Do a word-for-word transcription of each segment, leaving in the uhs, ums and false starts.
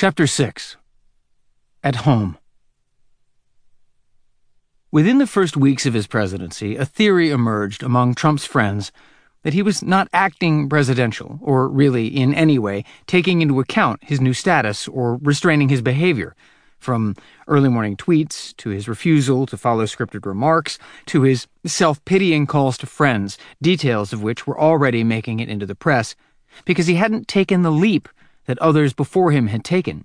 Chapter six. At Home. Within the first weeks of his presidency, a theory emerged among Trump's friends that he was not acting presidential, or really, in any way, taking into account his new status or restraining his behavior, from early morning tweets, to his refusal to follow scripted remarks, to his self-pitying calls to friends, details of which were already making it into the press, because he hadn't taken the leap that others before him had taken.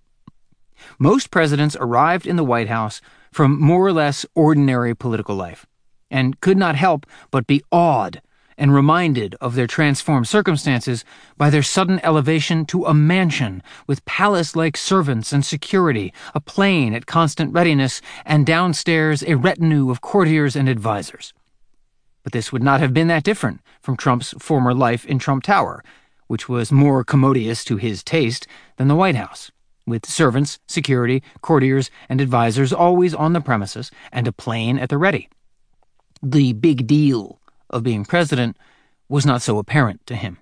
Most presidents arrived in the White House from more or less ordinary political life, and could not help but be awed and reminded of their transformed circumstances by their sudden elevation to a mansion with palace-like servants and security, a plane at constant readiness, and downstairs a retinue of courtiers and advisors. But this would not have been that different from Trump's former life in Trump Tower, which was more commodious to his taste than the White House, with servants, security, courtiers, and advisors always on the premises, and a plane at the ready. The big deal of being president was not so apparent to him.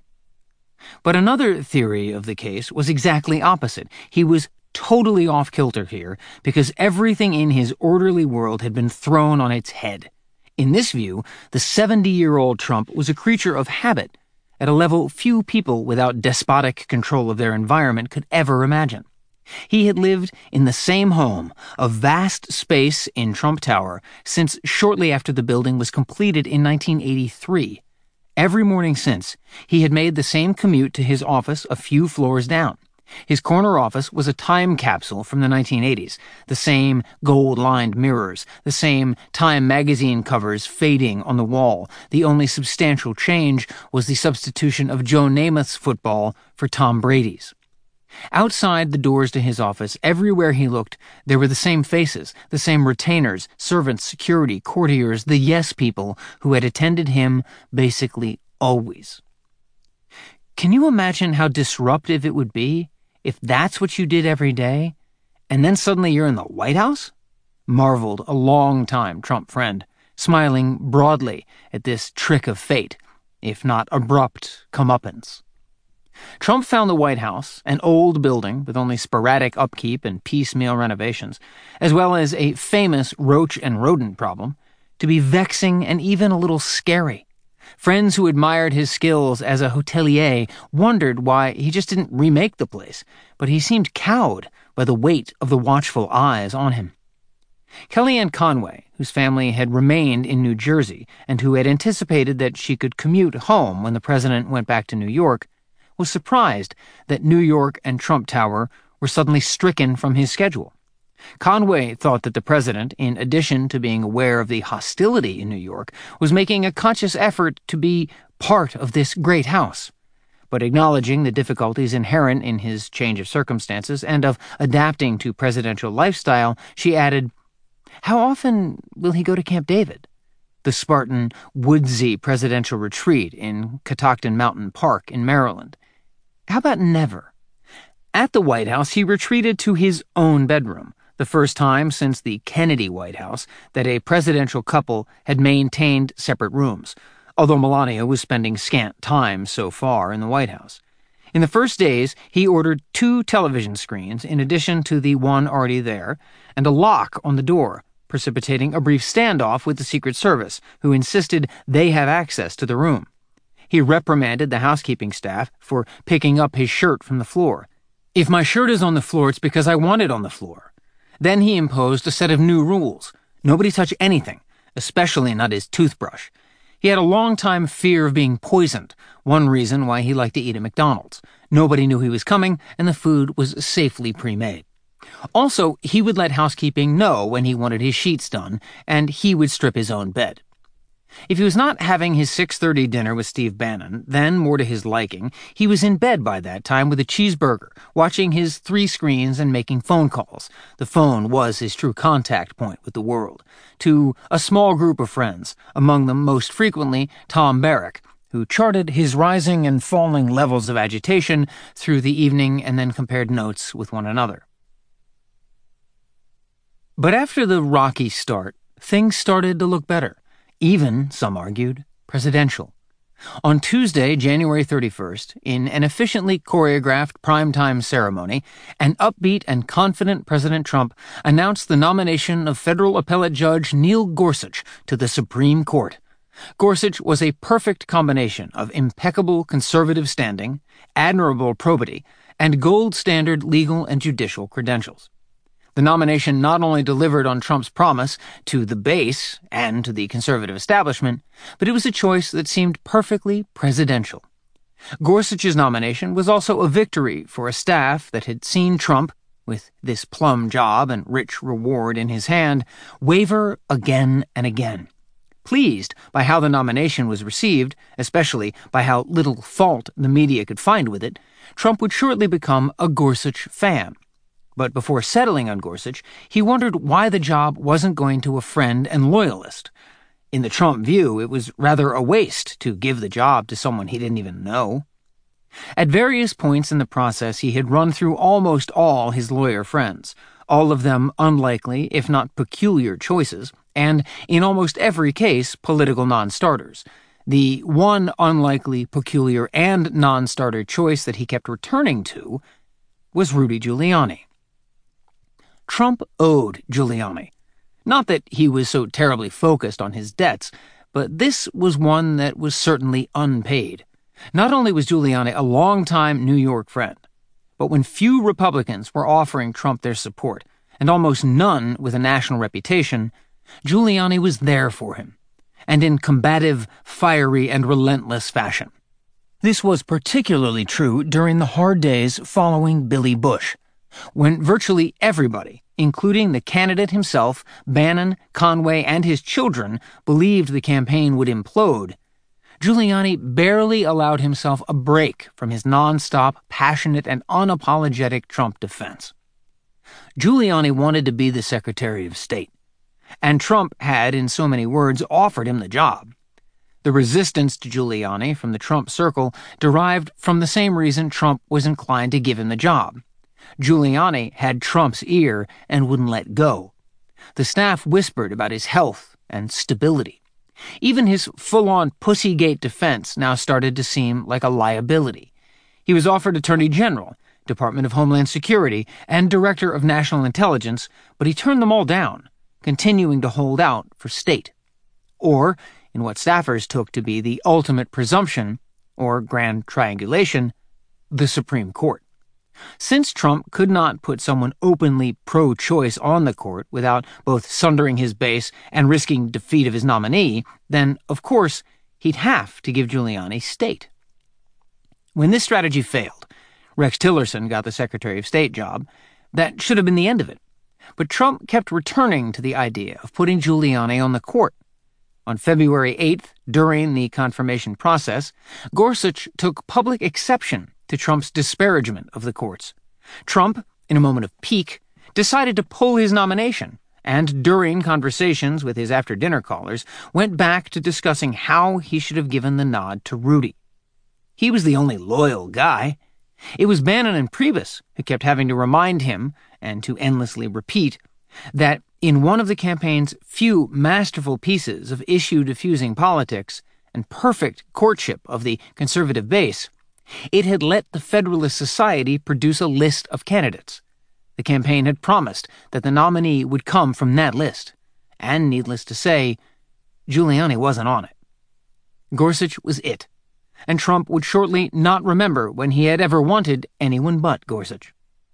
But another theory of the case was exactly opposite. He was totally off-kilter here because everything in his orderly world had been thrown on its head. In this view, the seventy-year-old Trump was a creature of habit, at a level few people without despotic control of their environment could ever imagine. He had lived in the same home, a vast space in Trump Tower, since shortly after the building was completed in nineteen eighty-three. Every morning since, he had made the same commute to his office a few floors down. His corner office was a time capsule from the nineteen eighties, the same gold-lined mirrors, the same Time magazine covers fading on the wall. The only substantial change was the substitution of Joe Namath's football for Tom Brady's. Outside the doors to his office, everywhere he looked, there were the same faces, the same retainers, servants, security, courtiers, the yes people who had attended him basically always. Can you imagine how disruptive it would be if that's what you did every day, and then suddenly you're in the White House? Marveled a long-time Trump friend, smiling broadly at this trick of fate, if not abrupt comeuppance. Trump found the White House, an old building with only sporadic upkeep and piecemeal renovations, as well as a famous roach and rodent problem, to be vexing and even a little scary. Friends who admired his skills as a hotelier wondered why he just didn't remake the place, but he seemed cowed by the weight of the watchful eyes on him. Kellyanne Conway, whose family had remained in New Jersey and who had anticipated that she could commute home when the president went back to New York, was surprised that New York and Trump Tower were suddenly stricken from his schedule. Conway thought that the president, in addition to being aware of the hostility in New York, was making a conscious effort to be part of this great house. But acknowledging the difficulties inherent in his change of circumstances and of adapting to presidential lifestyle, she added, "How often will he go to Camp David, the Spartan, woodsy presidential retreat in Catoctin Mountain Park in Maryland? How about never?" At the White House, he retreated to his own bedroom, the first time since the Kennedy White House that a presidential couple had maintained separate rooms, although Melania was spending scant time so far in the White House. In the first days, he ordered two television screens in addition to the one already there, and a lock on the door, precipitating a brief standoff with the Secret Service, who insisted they have access to the room. He reprimanded the housekeeping staff for picking up his shirt from the floor. "If my shirt is on the floor, it's because I want it on the floor." Then he imposed a set of new rules. Nobody touch anything, especially not his toothbrush. He had a long-time fear of being poisoned, one reason why he liked to eat at McDonald's. Nobody knew he was coming, and the food was safely pre-made. Also, he would let housekeeping know when he wanted his sheets done, and he would strip his own bed. If he was not having his six thirty dinner with Steve Bannon, then, more to his liking, he was in bed by that time with a cheeseburger, watching his three screens and making phone calls. The phone was his true contact point with the world. To a small group of friends, among them most frequently Tom Barrack, who charted his rising and falling levels of agitation through the evening and then compared notes with one another. But after the rocky start, things started to look better. Even, some argued, presidential. On Tuesday, January thirty-first, in an efficiently choreographed primetime ceremony, an upbeat and confident President Trump announced the nomination of federal appellate judge Neil Gorsuch to the Supreme Court. Gorsuch was a perfect combination of impeccable conservative standing, admirable probity, and gold-standard legal and judicial credentials. The nomination not only delivered on Trump's promise to the base and to the conservative establishment, but it was a choice that seemed perfectly presidential. Gorsuch's nomination was also a victory for a staff that had seen Trump, with this plum job and rich reward in his hand, waver again and again. Pleased by how the nomination was received, especially by how little fault the media could find with it, Trump would shortly become a Gorsuch fan. But before settling on Gorsuch, he wondered why the job wasn't going to a friend and loyalist. In the Trump view, it was rather a waste to give the job to someone he didn't even know. At various points in the process, he had run through almost all his lawyer friends, all of them unlikely, if not peculiar choices, and, in almost every case, political non-starters. The one unlikely, peculiar, and non-starter choice that he kept returning to was Rudy Giuliani. Trump owed Giuliani. Not that he was so terribly focused on his debts, but this was one that was certainly unpaid. Not only was Giuliani a longtime New York friend, but when few Republicans were offering Trump their support, and almost none with a national reputation, Giuliani was there for him, and in combative, fiery, and relentless fashion. This was particularly true during the hard days following Billy Bush, when virtually everybody, including the candidate himself, Bannon, Conway, and his children, believed the campaign would implode. Giuliani barely allowed himself a break from his nonstop, passionate, and unapologetic Trump defense. Giuliani wanted to be the Secretary of State, and Trump had, in so many words, offered him the job. The resistance to Giuliani from the Trump circle derived from the same reason Trump was inclined to give him the job. Giuliani had Trump's ear and wouldn't let go. The staff whispered about his health and stability. Even his full-on Pussygate defense now started to seem like a liability. He was offered Attorney General, Department of Homeland Security, and Director of National Intelligence, but he turned them all down, continuing to hold out for state. Or, in what staffers took to be the ultimate presumption, or grand triangulation, the Supreme Court. Since Trump could not put someone openly pro-choice on the court without both sundering his base and risking defeat of his nominee, then, of course, he'd have to give Giuliani state. When this strategy failed, Rex Tillerson got the Secretary of State job. That should have been the end of it. But Trump kept returning to the idea of putting Giuliani on the court. On February eighth, during the confirmation process, Gorsuch took public exception to Trump's disparagement of the courts. Trump, in a moment of pique, decided to pull his nomination, and during conversations with his after-dinner callers, went back to discussing how he should have given the nod to Rudy. He was the only loyal guy. It was Bannon and Priebus who kept having to remind him, and to endlessly repeat, that in one of the campaign's few masterful pieces of issue-diffusing politics and perfect courtship of the conservative base, it had let the Federalist Society produce a list of candidates. The campaign had promised that the nominee would come from that list, and needless to say, Giuliani wasn't on it. Gorsuch was it, and Trump would shortly not remember when he had ever wanted anyone but Gorsuch.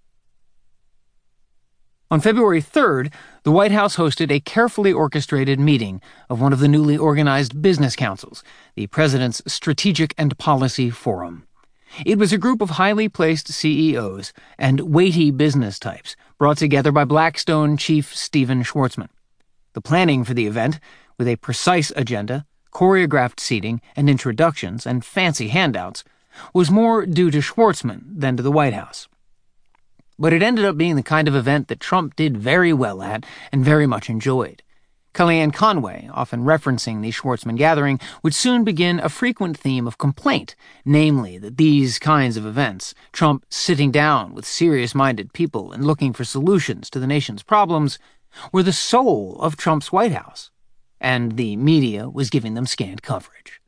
On February third, the White House hosted a carefully orchestrated meeting of one of the newly organized business councils, the President's Strategic and Policy Forum. It was a group of highly placed C E Os and weighty business types brought together by Blackstone chief Stephen Schwarzman. The planning for the event, with a precise agenda, choreographed seating and introductions and fancy handouts, was more due to Schwarzman than to the White House. But it ended up being the kind of event that Trump did very well at and very much enjoyed. Kellyanne Conway, often referencing the Schwarzman gathering, would soon begin a frequent theme of complaint, namely that these kinds of events, Trump sitting down with serious-minded people and looking for solutions to the nation's problems, were the soul of Trump's White House, and the media was giving them scant coverage.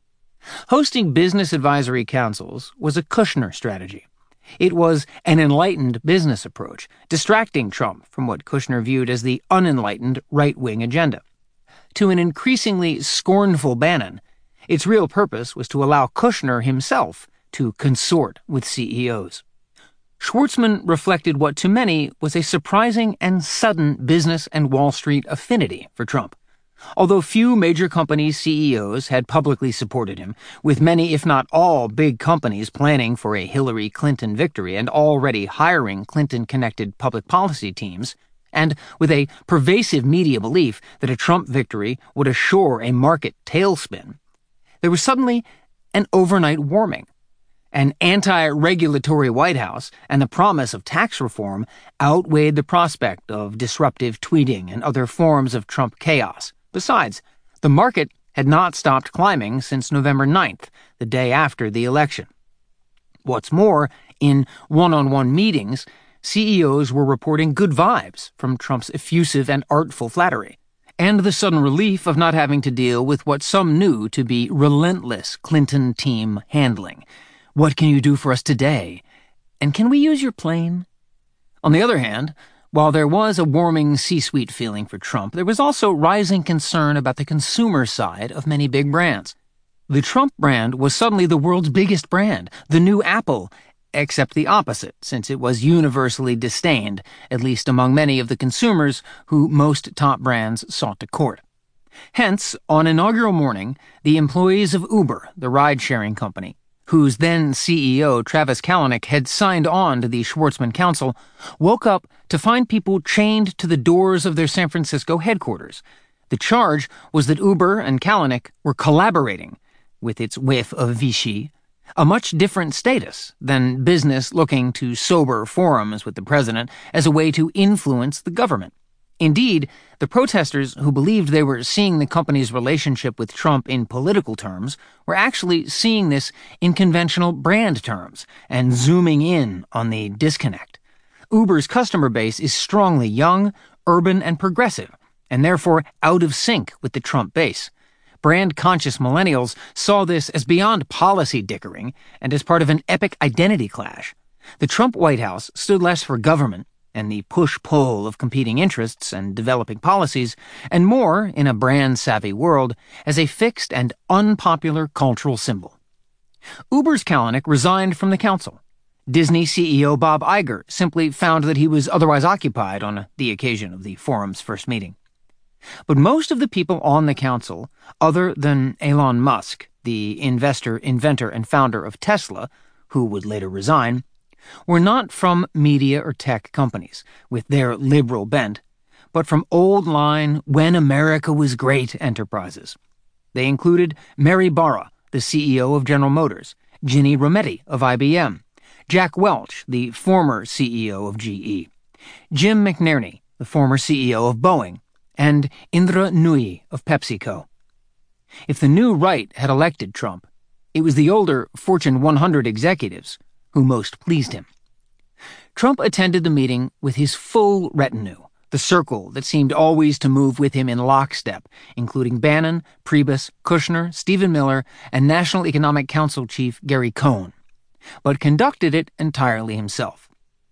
Hosting business advisory councils was a Kushner strategy. It was an enlightened business approach, distracting Trump from what Kushner viewed as the unenlightened right-wing agenda. To an increasingly scornful Bannon, its real purpose was to allow Kushner himself to consort with C E Os. Schwartzman reflected what to many was a surprising and sudden business and Wall Street affinity for Trump. Although few major companies' C E Os had publicly supported him, with many if not all big companies planning for a Hillary Clinton victory and already hiring Clinton-connected public policy teams, and with a pervasive media belief that a Trump victory would assure a market tailspin, there was suddenly an overnight warming. An anti-regulatory White House and the promise of tax reform outweighed the prospect of disruptive tweeting and other forms of Trump chaos. Besides, the market had not stopped climbing since November ninth, the day after the election. What's more, in one-on-one meetings, C E Os were reporting good vibes from Trump's effusive and artful flattery, and the sudden relief of not having to deal with what some knew to be relentless Clinton team handling. What can you do for us today? And can we use your plane? On the other hand, while there was a warming C-suite feeling for Trump, there was also rising concern about the consumer side of many big brands. The Trump brand was suddenly the world's biggest brand, the new Apple, except the opposite, since it was universally disdained, at least among many of the consumers who most top brands sought to court. Hence, on inaugural morning, the employees of Uber, the ride-sharing company, whose then C E O, Travis Kalanick, had signed on to the Schwartzman Council, woke up to find people chained to the doors of their San Francisco headquarters. The charge was that Uber and Kalanick were collaborating, with its whiff of Vichy, a much different status than business looking to sober forums with the president as a way to influence the government. Indeed, the protesters who believed they were seeing the company's relationship with Trump in political terms were actually seeing this in conventional brand terms and zooming in on the disconnect. Uber's customer base is strongly young, urban, and progressive, and therefore out of sync with the Trump base. Brand-conscious millennials saw this as beyond policy dickering and as part of an epic identity clash. The Trump White House stood less for government and the push-pull of competing interests and developing policies, and more, in a brand-savvy world, as a fixed and unpopular cultural symbol. Uber's Kalanick resigned from the council. Disney C E O Bob Iger simply found that he was otherwise occupied on the occasion of the forum's first meeting. But most of the people on the council, other than Elon Musk, the investor, inventor, and founder of Tesla, who would later resign, were not from media or tech companies, with their liberal bent, but from old-line, when America was great enterprises. They included Mary Barra, the C E O of General Motors, Ginny Rometty of I B M, Jack Welch, the former C E O of G E, Jim McNerney, the former C E O of Boeing, and Indra Nooyi of PepsiCo. If the new right had elected Trump, it was the older Fortune one hundred executives who most pleased him. Trump attended the meeting with his full retinue, the circle that seemed always to move with him in lockstep, including Bannon, Priebus, Kushner, Stephen Miller, and National Economic Council Chief Gary Cohn, but conducted it entirely himself.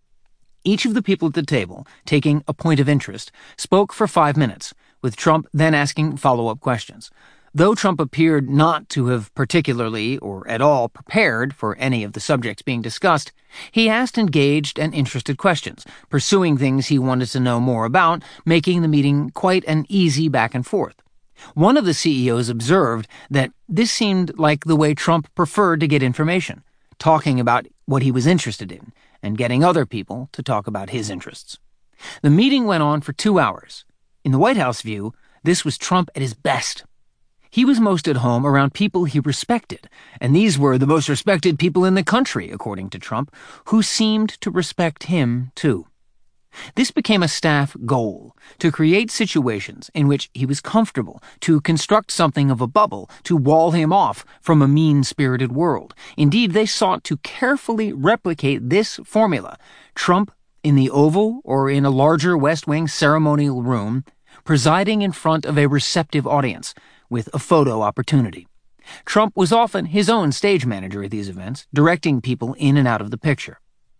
Each of the people at the table, taking a point of interest, spoke for five minutes, with Trump then asking follow-up questions. Though Trump appeared not to have particularly or at all prepared for any of the subjects being discussed, he asked engaged and interested questions, pursuing things he wanted to know more about, making the meeting quite an easy back and forth. One of the C E Os observed that this seemed like the way Trump preferred to get information, talking about what he was interested in, and getting other people to talk about his interests. The meeting went on for two hours. In the White House view, this was Trump at his best. He was most at home around people he respected, and these were the most respected people in the country, according to Trump, who seemed to respect him, too. This became a staff goal, to create situations in which he was comfortable, to construct something of a bubble, to wall him off from a mean-spirited world. Indeed, they sought to carefully replicate this formula, Trump in the Oval or in a larger West Wing ceremonial room, presiding in front of a receptive audience, with a photo opportunity. Trump was often his own stage manager at these events, directing people in and out of the picture.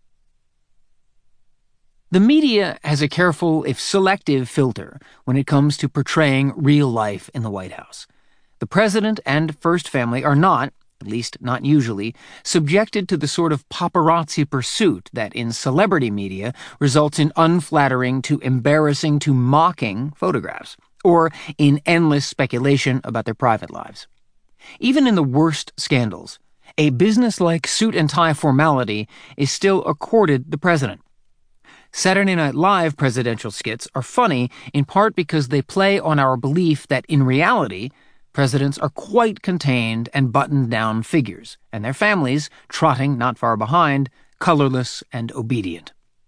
The media has a careful, if selective, filter when it comes to portraying real life in the White House. The president and First Family are not, at least not usually, subjected to the sort of paparazzi pursuit that in celebrity media results in unflattering to embarrassing to mocking photographs, or in endless speculation about their private lives. Even in the worst scandals, a business-like suit and tie formality is still accorded the president. Saturday Night Live presidential skits are funny in part because they play on our belief that in reality, presidents are quite contained and buttoned-down figures, and their families, trotting not far behind, colorless and obedient.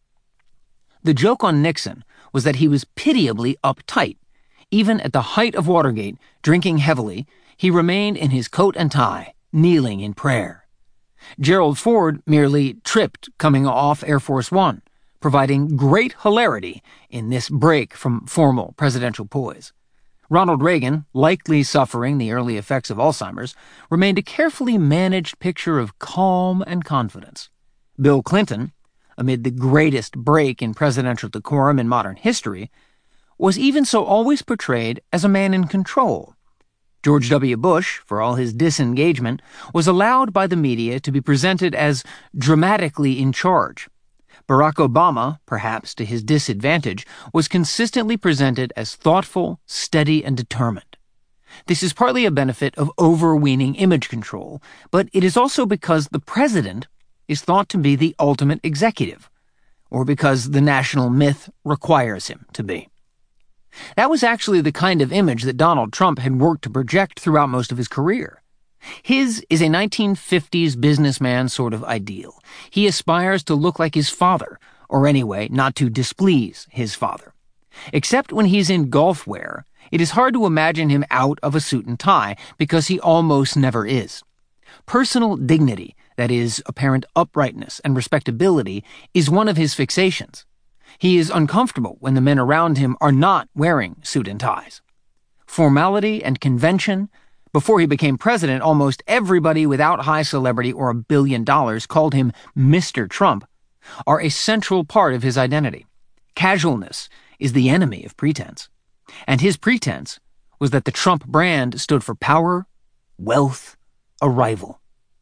The joke on Nixon was that he was pitiably uptight. Even at the height of Watergate, drinking heavily, he remained in his coat and tie, kneeling in prayer. Gerald Ford merely tripped coming off Air Force One, providing great hilarity in this break from formal presidential poise. Ronald Reagan, likely suffering the early effects of Alzheimer's, remained a carefully managed picture of calm and confidence. Bill Clinton, amid the greatest break in presidential decorum in modern history, was even so always portrayed as a man in control. George W. Bush, for all his disengagement, was allowed by the media to be presented as dramatically in charge. Barack Obama, perhaps to his disadvantage, was consistently presented as thoughtful, steady, and determined. This is partly a benefit of overweening image control, but it is also because the president is thought to be the ultimate executive, or because the national myth requires him to be. That was actually the kind of image that Donald Trump had worked to project throughout most of his career. His is a nineteen fifties businessman sort of ideal. He aspires to look like his father, or anyway, not to displease his father. Except when he's in golf wear, it is hard to imagine him out of a suit and tie, because he almost never is. Personal dignity, that is, apparent uprightness and respectability, is one of his fixations. He is uncomfortable when the men around him are not wearing suit and ties. Formality and convention. Before he became president, almost everybody without high celebrity or a billion dollars called him Mister Trump, are a central part of his identity. Casualness is the enemy of pretense. And his pretense was that the Trump brand stood for power, wealth, a rival.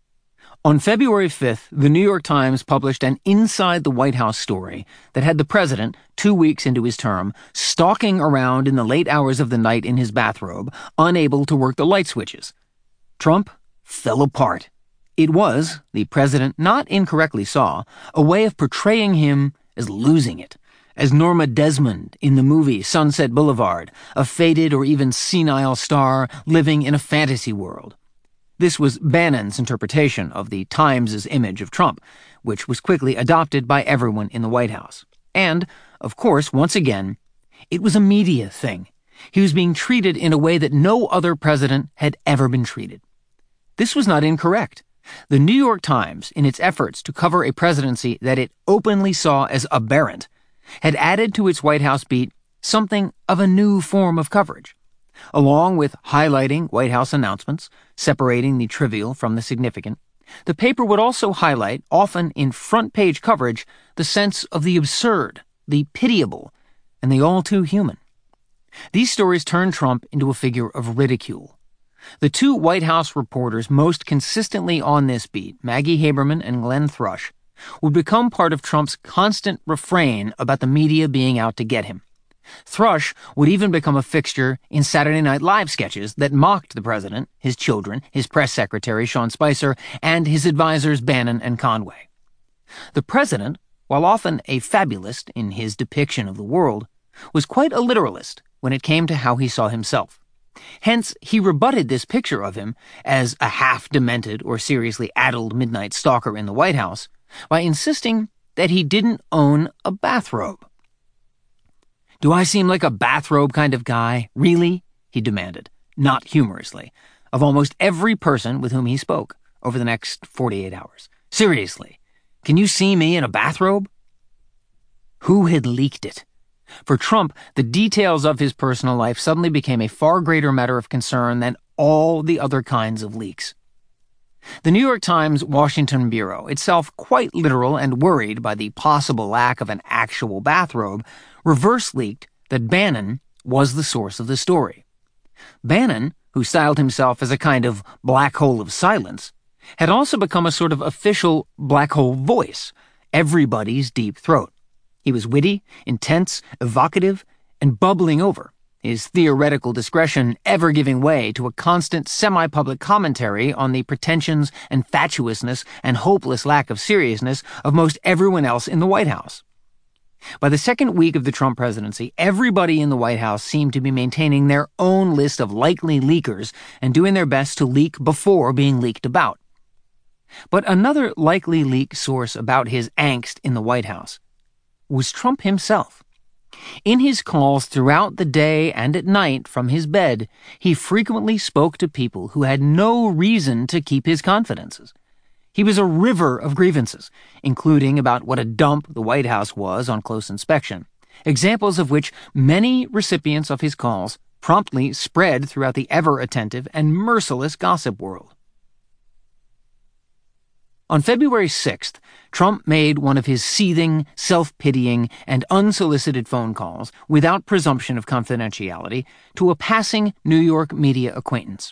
On February fifth, the New York Times published an Inside the White House story that had the president, two weeks into his term, stalking around in the late hours of the night in his bathrobe, unable to work the light switches. Trump fell apart. It was, the president not incorrectly saw, a way of portraying him as losing it, as Norma Desmond in the movie Sunset Boulevard, a faded or even senile star living in a fantasy world. This was Bannon's interpretation of the Times' image of Trump, which was quickly adopted by everyone in the White House. And, of course, once again, it was a media thing. He was being treated in a way that no other president had ever been treated. This was not incorrect. The New York Times, in its efforts to cover a presidency that it openly saw as aberrant, had added to its White House beat something of a new form of coverage. Along with highlighting White House announcements, separating the trivial from the significant, the paper would also highlight, often in front-page coverage, the sense of the absurd, the pitiable, and the all-too-human. These stories turned Trump into a figure of ridicule. The two White House reporters most consistently on this beat, Maggie Haberman and Glenn Thrush, would become part of Trump's constant refrain about the media being out to get him. Thrush would even become a fixture in Saturday Night Live sketches that mocked the president, his children, his press secretary, Sean Spicer, and his advisors, Bannon and Conway. The president, while often a fabulist in his depiction of the world, was quite a literalist when it came to how he saw himself. Hence, he rebutted this picture of him as a half-demented or seriously addled midnight stalker in the White House by insisting that he didn't own a bathrobe. "Do I seem like a bathrobe kind of guy? Really?" he demanded, not humorously, of almost every person with whom he spoke over the next forty-eight hours. "Seriously, can you see me in a bathrobe?" Who had leaked it? For Trump, the details of his personal life suddenly became a far greater matter of concern than all the other kinds of leaks. The New York Times Washington Bureau, itself quite literal and worried by the possible lack of an actual bathrobe, reverse-leaked that Bannon was the source of the story. Bannon, who styled himself as a kind of black hole of silence, had also become a sort of official black hole voice, everybody's deep throat. He was witty, intense, evocative, and bubbling over, his theoretical discretion ever giving way to a constant semi-public commentary on the pretensions and fatuousness and hopeless lack of seriousness of most everyone else in the White House. By the second week of the Trump presidency, everybody in the White House seemed to be maintaining their own list of likely leakers and doing their best to leak before being leaked about. But another likely leak source about his angst in the White House was Trump himself. In his calls throughout the day and at night from his bed, he frequently spoke to people who had no reason to keep his confidences. He was a river of grievances, including about what a dump the White House was on close inspection, examples of which many recipients of his calls promptly spread throughout the ever-attentive and merciless gossip world. On February sixth, Trump made one of his seething, self-pitying, and unsolicited phone calls, without presumption of confidentiality, to a passing New York media acquaintance.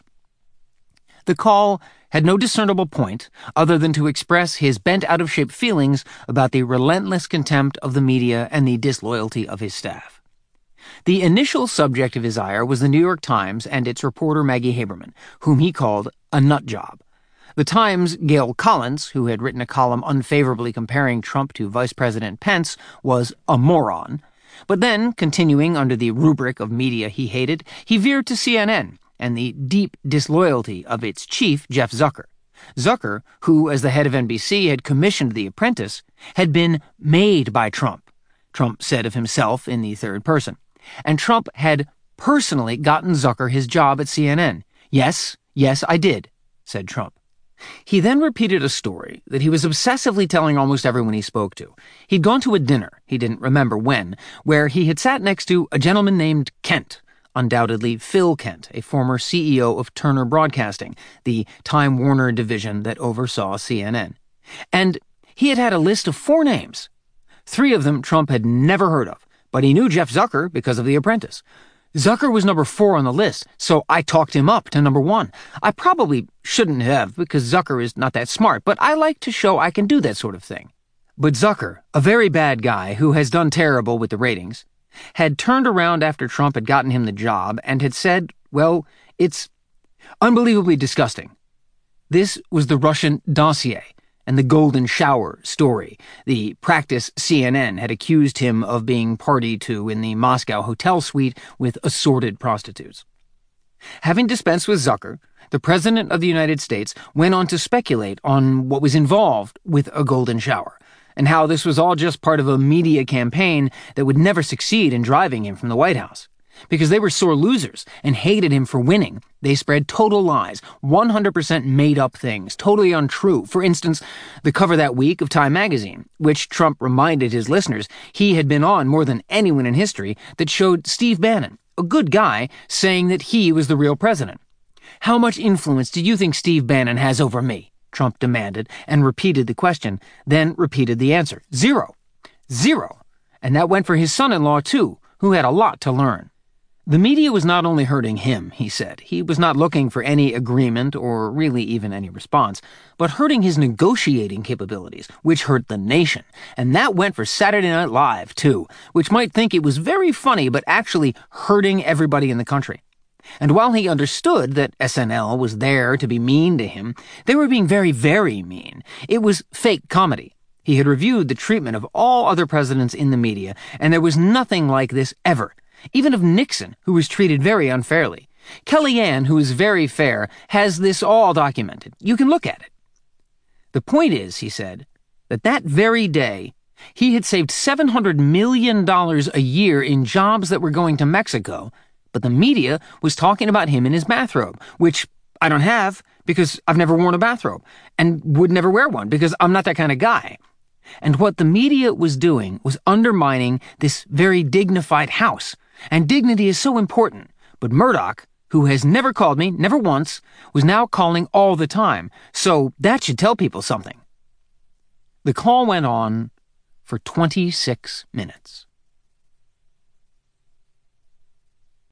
The call had no discernible point other than to express his bent-out-of-shape feelings about the relentless contempt of the media and the disloyalty of his staff. The initial subject of his ire was the New York Times and its reporter Maggie Haberman, whom he called a nut job. The Times' Gail Collins, who had written a column unfavorably comparing Trump to Vice President Pence, was a moron. But then, continuing under the rubric of media he hated, he veered to C N N and the deep disloyalty of its chief, Jeff Zucker. Zucker, who, as the head of N B C, had commissioned The Apprentice, had been made by Trump, Trump said of himself in the third person. And Trump had personally gotten Zucker his job at C N N. Yes, yes, I did, said Trump. He then repeated a story that he was obsessively telling almost everyone he spoke to. He'd gone to a dinner, he didn't remember when, where he had sat next to a gentleman named Kent, undoubtedly Phil Kent, a former C E O of Turner Broadcasting, the Time Warner division that oversaw C N N. And he had had a list of four names. Three of them Trump had never heard of, but he knew Jeff Zucker because of The Apprentice. Zucker was number four on the list, so I talked him up to number one. I probably shouldn't have, because Zucker is not that smart, but I like to show I can do that sort of thing. But Zucker, a very bad guy who has done terrible with the ratings, had turned around after Trump had gotten him the job and had said, well, it's unbelievably disgusting. This was the Russian dossier and the golden shower story, the practice C N N had accused him of being party to in the Moscow hotel suite with assorted prostitutes. Having dispensed with Zucker, the President of the United States went on to speculate on what was involved with a golden shower, and how this was all just part of a media campaign that would never succeed in driving him from the White House. Because they were sore losers and hated him for winning, they spread total lies, one hundred percent made-up things, totally untrue. For instance, the cover that week of Time magazine, which Trump reminded his listeners he had been on more than anyone in history, that showed Steve Bannon, a good guy, saying that he was the real president. How much influence do you think Steve Bannon has over me? Trump demanded, and repeated the question, then repeated the answer. Zero. Zero. And that went for his son-in-law, too, who had a lot to learn. The media was not only hurting him, he said. He was not looking for any agreement or really even any response, but hurting his negotiating capabilities, which hurt the nation. And that went for Saturday Night Live, too, which might think it was very funny but actually hurting everybody in the country. And while he understood that S N L was there to be mean to him, they were being very, very mean. It was fake comedy. He had reviewed the treatment of all other presidents in the media, and there was nothing like this ever. Even of Nixon, who was treated very unfairly. Kellyanne, who is very fair, has this all documented. You can look at it. The point is, he said, that that very day, he had saved seven hundred million dollars a year in jobs that were going to Mexico, but the media was talking about him in his bathrobe, which I don't have because I've never worn a bathrobe, and would never wear one because I'm not that kind of guy. And what the media was doing was undermining this very dignified house. And dignity is so important. But Murdoch, who has never called me, never once, was now calling all the time, so that should tell people something. The call went on for twenty-six minutes.